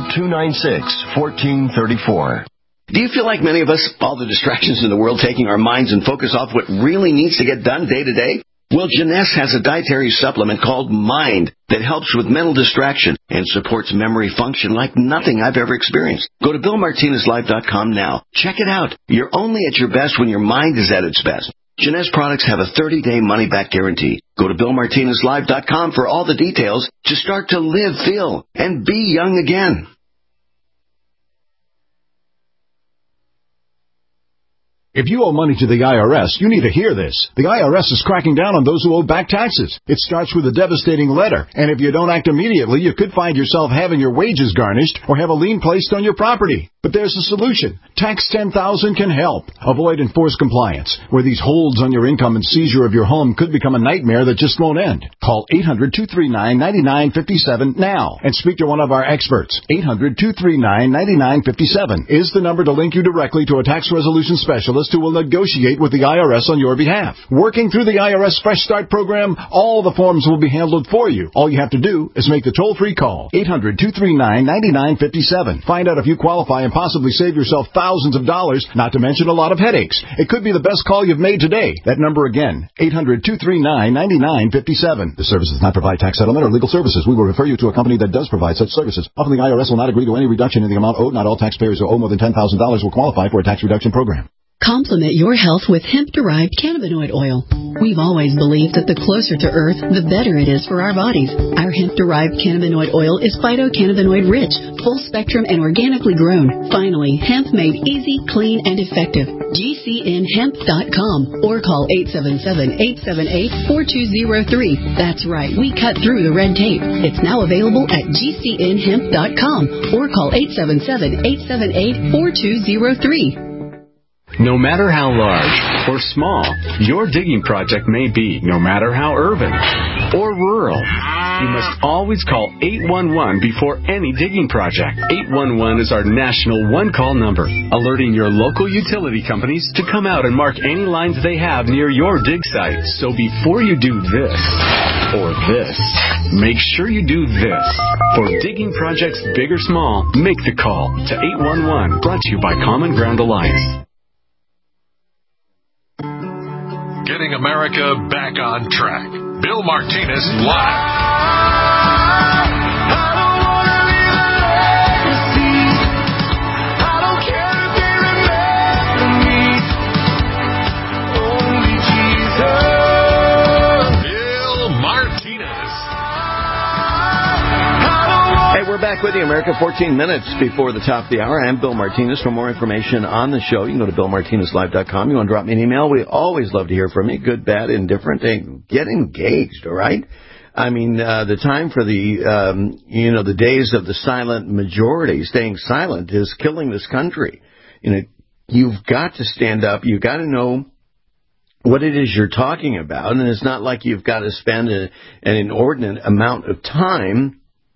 800-296-1434. Do you feel like many of us, all the distractions in the world taking our minds and focus off what really needs to get done day to day? Well, Jeunesse has a dietary supplement called Mind that helps with mental distraction and supports memory function like nothing I've ever experienced. Go to BillMartinezLive.com now. Check it out. You're only at your best when your mind is at its best. Jeunesse products have a 30-day money-back guarantee. Go to BillMartinezLive.com for all the details to start to live, feel, and be young again. If you owe money to the IRS, you need to hear this. The IRS is cracking down on those who owe back taxes. It starts with a devastating letter, and if you don't act immediately, you could find yourself having your wages garnished or have a lien placed on your property. But there's a solution. Tax 10,000 can help. Avoid enforced compliance, where these holds on your income and seizure of your home could become a nightmare that just won't end. Call 800-239-9957 now and speak to one of our experts. 800-239-9957 is the number to link you directly to a tax resolution specialist who will negotiate with the IRS on your behalf. Working through the IRS Fresh Start program, all the forms will be handled for you. All you have to do is make the toll-free call. 800-239-9957. Find out if you qualify and possibly save yourself thousands of dollars, not to mention a lot of headaches. It could be the best call you've made today. That number again, 800-239-9957. The service does not provide tax settlement or legal services. We will refer you to a company that does provide such services. Often the IRS will not agree to any reduction in the amount owed. Not all taxpayers who owe more than $10,000 will qualify for a tax reduction program. Complement your health with hemp-derived cannabinoid oil. We've always believed that the closer to Earth, the better it is for our bodies. Our hemp-derived cannabinoid oil is phytocannabinoid-rich, full-spectrum, and organically grown. Finally, hemp made easy, clean, and effective. GCNhemp.com or call 877-878-4203. That's right, we cut through the red tape. It's now available at GCNhemp.com or call 877-878-4203. No matter how large or small your digging project may be, no matter how urban or rural, you must always call 811 before any digging project. 811 is our national one-call number, alerting your local utility companies to come out and mark any lines they have near your dig site. So before you do this or this, make sure you do this. For digging projects big or small, make the call to 811, brought to you by Common Ground Alliance. Getting America back on track. Bill Martinez Live. We're back with you, America, 14 minutes before the top of the hour. I'm Bill Martinez. For more information on the show, you can go to BillMartinezLive.com. You want to drop me an email? We always love to hear from you. Good, bad, indifferent. Get engaged, all right? I mean, the time for the days of the silent majority, staying silent, is killing this country. You've got to stand up. You've got to know what it is you're talking about. And it's not like you've got to spend an inordinate amount of time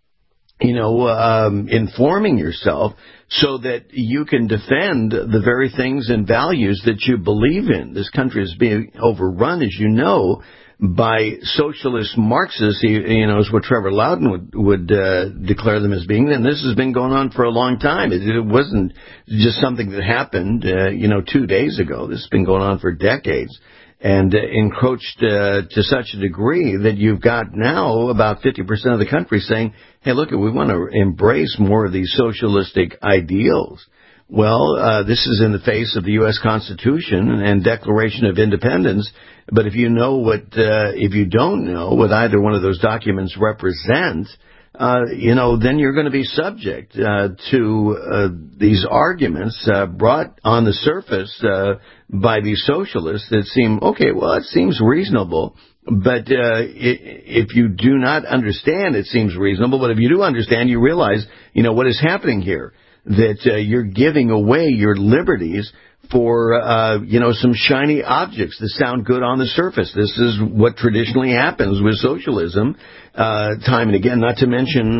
informing yourself so that you can defend the very things and values that you believe in. This country is being overrun, as you know, by socialist Marxists, is what Trevor Loudon would declare them as being. And this has been going on for a long time. It wasn't just something that happened, 2 days ago. This has been going on for decades. And encroached to such a degree that you've got now about 50% of the country saying, hey, look, we want to embrace more of these socialistic ideals. Well, this is in the face of the U.S. Constitution and Declaration of Independence. But if you don't know what either one of those documents represent, then you're going to be subject to these arguments brought on the surface by these socialists that seem, okay, well, it seems reasonable. But if you do not understand, it seems reasonable. But if you do understand, you realize, what is happening here, that you're giving away your liberties for, some shiny objects that sound good on the surface. This is what traditionally happens with socialism, time and again, not to mention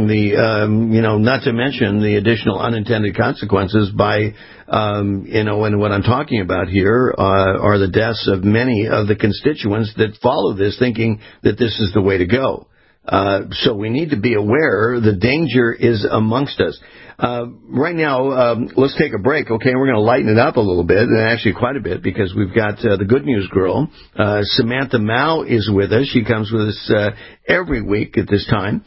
the additional unintended consequences by, and what I'm talking about here are the deaths of many of the constituents that follow this, thinking that this is the way to go. So we need to be aware the danger is amongst us. Right now, let's take a break, okay? We're going to lighten it up a little bit, and actually quite a bit, because we've got the Good News Girl. Samantha Mao is with us. She comes with us every week at this time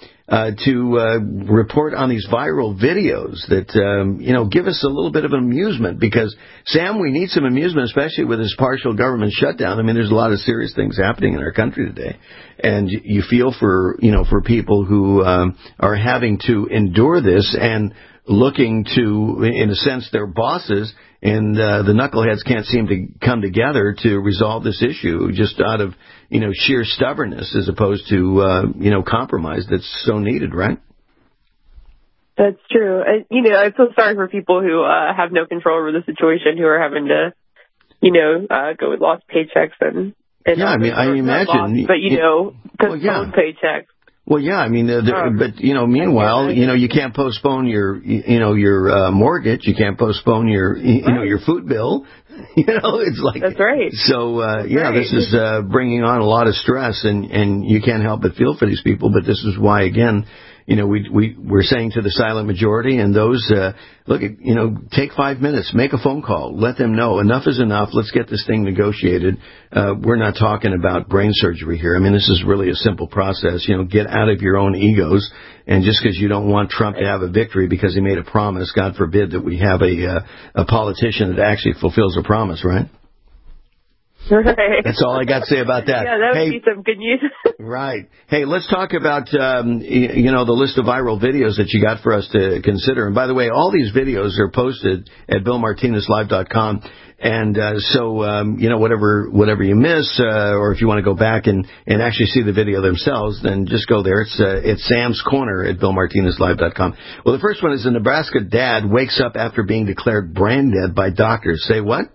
to report on these viral videos that, give us a little bit of amusement, because, Sam, we need some amusement, especially with this partial government shutdown. I mean, there's a lot of serious things happening in our country today, and you feel for people who are having to endure this and looking to, in a sense, their bosses, and the knuckleheads can't seem to come together to resolve this issue just out of, sheer stubbornness as opposed to, compromise that's so needed, right? That's true. I feel sorry for people who have no control over the situation, who are having to, go with lost paychecks and yeah, I mean, I imagine. Lost, but, postponed paychecks. Well, yeah, I mean, but, meanwhile, you can't postpone your mortgage. You can't postpone your, your food bill. It's like. That's right. So, this is bringing on a lot of stress, and you can't help but feel for these people. But this is why, again, we're saying to the silent majority and those, look, take 5 minutes, make a phone call, let them know enough is enough. Let's get this thing negotiated. We're not talking about brain surgery here. I mean, this is really a simple process. Get out of your own egos. And just because you don't want Trump to have a victory because he made a promise, God forbid that we have a politician that actually fulfills a promise, right? Right. That's all I got to say about that. Yeah, that would be some good news. Right. Hey, let's talk about, the list of viral videos that you got for us to consider. And by the way, all these videos are posted at BillMartinezLive.com. And whatever you miss, or if you want to go back and actually see the video themselves, then just go there. It's Sam's Corner at BillMartinezLive.com. Well, the first one is a Nebraska dad wakes up after being declared brain dead by doctors. Say what?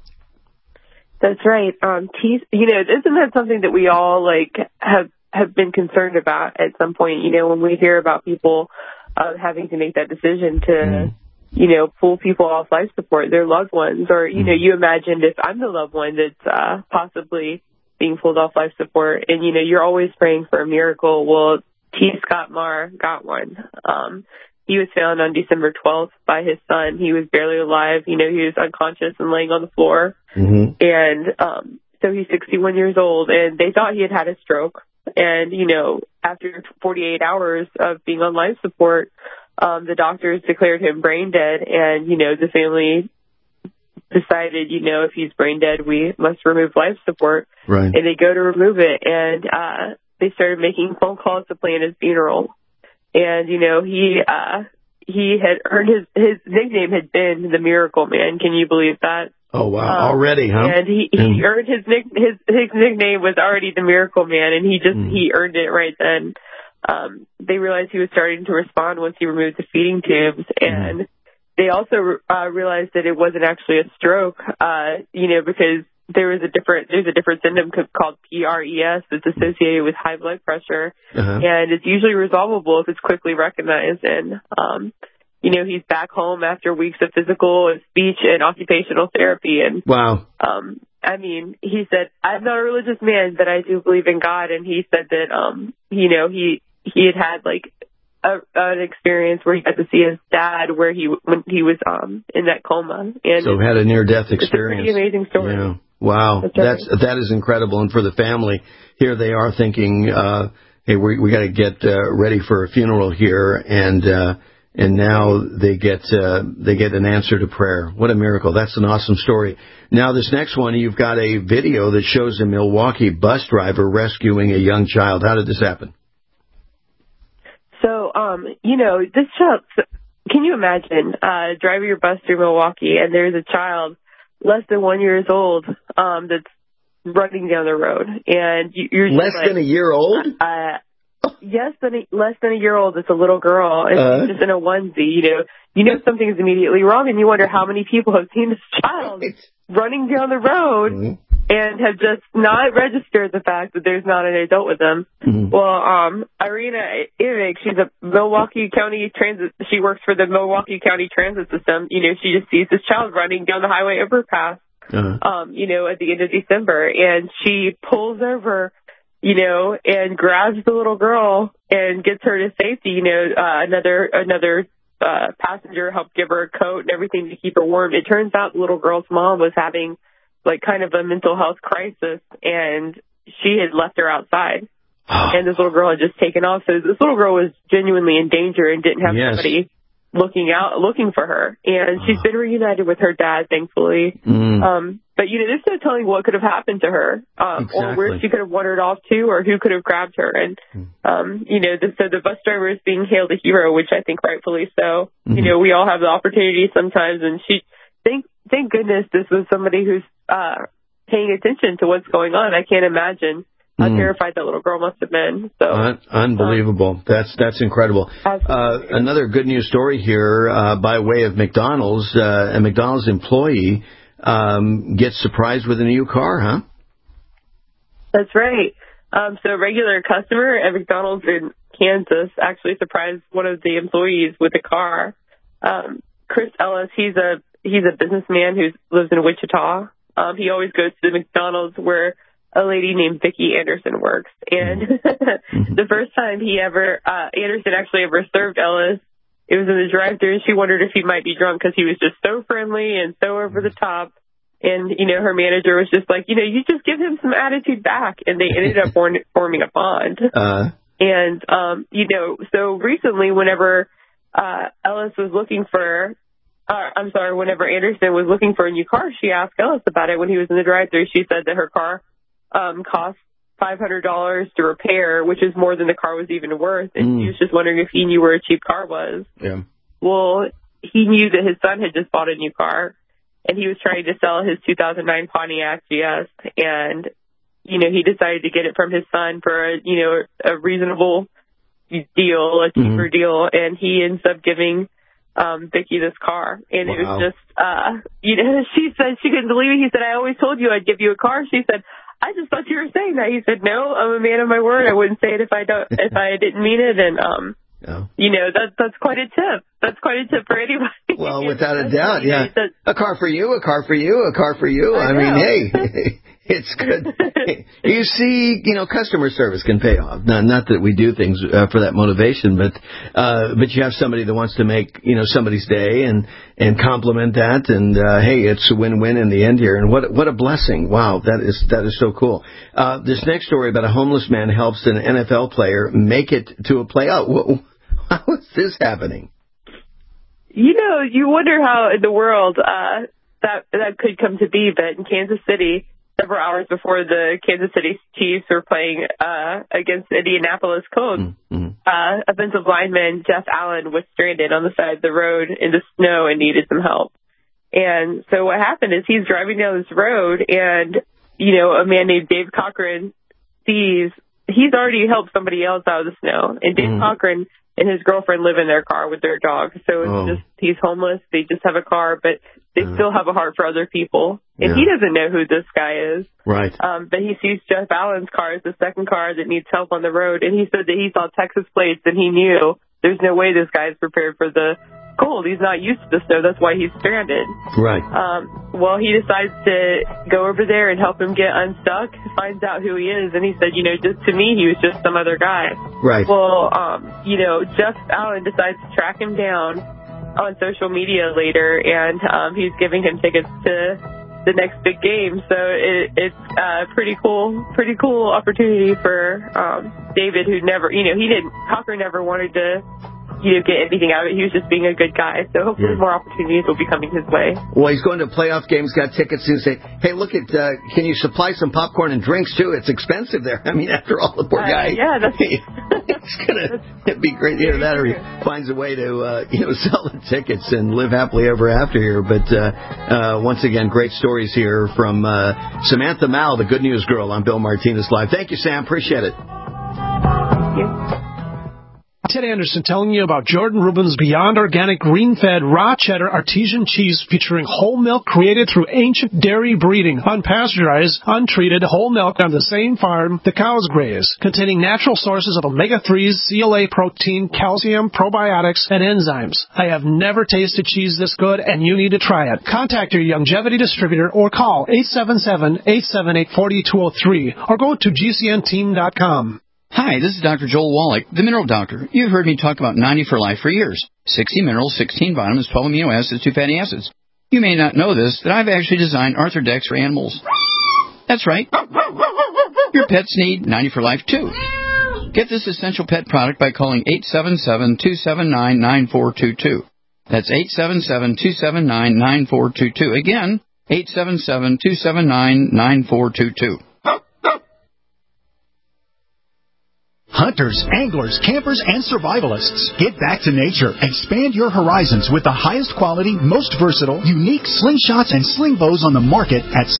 That's right. Isn't that something that we all have been concerned about at some point? When we hear about people having to make that decision to, pull people off life support, their loved ones, or you imagine if I'm the loved one that's possibly being pulled off life support, and you're always praying for a miracle. Well, T. Scott Marr got one. He was found on December 12th by his son. He was barely alive. He was unconscious and laying on the floor. Mm-hmm. And so he's 61 years old, and they thought he had a stroke. And, after 48 hours of being on life support, the doctors declared him brain dead. And, the family decided, if he's brain dead, we must remove life support. Right. And they go to remove it, and they started making phone calls to plan his funeral. And, he had earned his nickname had been the Miracle Man. Can you believe that? Oh, wow. Already, huh? And he earned his nickname was already the Miracle Man, and he earned it right then. They realized he was starting to respond once he removed the feeding tubes, and they also realized that it wasn't actually a stroke, because there's a different symptom called PRES that's associated with high blood pressure, and it's usually resolvable if it's quickly recognized. And he's back home after weeks of physical and speech and occupational therapy. And wow. He said, "I'm not a religious man, but I do believe in God." And he said that he had an experience where he got to see his dad when he was in that coma. And so had a near-death experience. It's a pretty amazing story. Yeah. Wow, that is incredible. And for the family, here they are thinking, hey, we got to get ready for a funeral here, and now they get an answer to prayer. What a miracle! That's an awesome story. Now this next one, you've got a video that shows a Milwaukee bus driver rescuing a young child. How did this happen? So, this child. Can you imagine driving your bus through Milwaukee and there's a child less than 1 year old that's running down the road, and you're less than a year old? Yes, less than a year old. It's a little girl. It's just in a onesie. Something's immediately wrong, and you wonder how many people have seen this child running down the road and have just not registered the fact that there's not an adult with them. Well, Irina Ivik, she's a Milwaukee County Transit. She works for the Milwaukee County Transit System. She just sees this child running down the highway overpass, at the end of December, and she pulls over, and grabs the little girl and gets her to safety. Another passenger helped give her a coat and everything to keep her warm. It turns out the little girl's mom was having like kind of a mental health crisis, and she had left her outside. And this little girl had just taken off. So this little girl was genuinely in danger and didn't have somebody looking for her. And she's been reunited with her dad, thankfully. But, there's no telling what could have happened to her, or where she could have wandered off to, or who could have grabbed her. And, so the bus driver is being hailed a hero, which I think rightfully so. We all have the opportunity sometimes. And thank goodness this was somebody who's paying attention to what's going on. I can't imagine how terrified that little girl must have been. So unbelievable. That's incredible. Another good news story here by way of McDonald's. A McDonald's employee gets surprised with a new car, huh? That's right. So a regular customer at McDonald's in Kansas actually surprised one of the employees with a car. Chris Ellis, he's a businessman who lives in Wichita. He always goes to the McDonald's where a lady named Vicki Anderson works. And the first time Anderson actually ever served Ellis, it was in the drive-thru, and she wondered if he might be drunk because he was just so friendly and so over the top. And, her manager was just like, you just give him some attitude back. And they ended up forming a bond. And, so recently whenever Ellis was looking for, whenever Anderson was looking for a new car, she asked Ellis about it when he was in the drive-thru. She said that her car cost $500 to repair, which is more than the car was even worth. And she was just wondering if he knew where a cheap car was. Yeah. Well, he knew that his son had just bought a new car, and he was trying to sell his 2009 Pontiac GS. And, he decided to get it from his son for a reasonable deal, a cheaper deal. And he ends up giving Vicki this car. And it was just, she said she couldn't believe it. He said, I always told you I'd give you a car. She said, I just thought you were saying that. He said, no, I'm a man of my word. I wouldn't say it if I didn't mean it. And, that's quite a tip. That's quite a tip for anybody. Well, without a doubt. Yeah. A car for you, a car for you, a car for you. I mean, hey, it's good. You see, customer service can pay off. Not that we do things for that motivation, but you have somebody that wants to make, somebody's day and compliment that. And, hey, it's a win-win in the end here. And what a blessing. Wow. That is so cool. This next story about a homeless man helps an NFL player make it to a playoff. How is this happening? You wonder how in the world that could come to be, but in Kansas City, several hours before the Kansas City Chiefs were playing against Indianapolis Colts, offensive lineman Jeff Allen was stranded on the side of the road in the snow and needed some help. And so what happened is he's driving down this road, and a man named Dave Cochran sees he's already helped somebody else out of the snow, and Dave Cochran and his girlfriend live in their car with their dog. So it's just, he's homeless. They just have a car, but they still have a heart for other people. And he doesn't know who this guy is. Right. But he sees Jeff Allen's car as the second car that needs help on the road. And he said that he saw Texas plates and he knew there's no way this guy is prepared for the cold. He's not used to the snow. That's why he's stranded. Right. Well, he decides to go over there and help him get unstuck, finds out who he is, and he said, just to me, he was just some other guy. Right. Well, Jeff Allen decides to track him down on social media later, and he's giving him tickets to the next big game. So it's a pretty cool opportunity for David, who never, Cochran never wanted to get anything out of it. He was just being a good guy. So hopefully more opportunities will be coming his way. Well, he's going to playoff games, got tickets, and say, hey, look at, can you supply some popcorn and drinks too? It's expensive there. I mean, after all, the poor guy. Yeah, that's it's going to be great to hear that, or he finds a way to, sell the tickets and live happily ever after here. But once again, great stories here from Samantha Mao, the Good News Girl on Bill Martinez Live. Thank you, Sam. Appreciate it. Thank you. Ted Anderson telling you about Jordan Rubin's Beyond Organic Green-Fed Raw Cheddar Artesian Cheese featuring whole milk created through ancient dairy breeding, unpasteurized, untreated whole milk on the same farm the cows graze, containing natural sources of omega-3s, CLA protein, calcium, probiotics, and enzymes. I have never tasted cheese this good, and you need to try it. Contact your Youngevity distributor or call 877-878-4203 or go to GCNteam.com. Hi, this is Dr. Joel Wallach, the Mineral Doctor. You've heard me talk about 90 for Life for years. 60 minerals, 16 vitamins, 12 amino acids, 2 fatty acids. You may not know this, that I've actually designed Arthrodex for animals. That's right. Your pets need 90 for Life, too. Get this essential pet product by calling 877-279-9422. That's 877-279-9422. Again, 877-279-9422. Hunters, anglers, campers, and survivalists, get back to nature. Expand your horizons with the highest quality, most versatile, unique slingshots and sling bows on the market at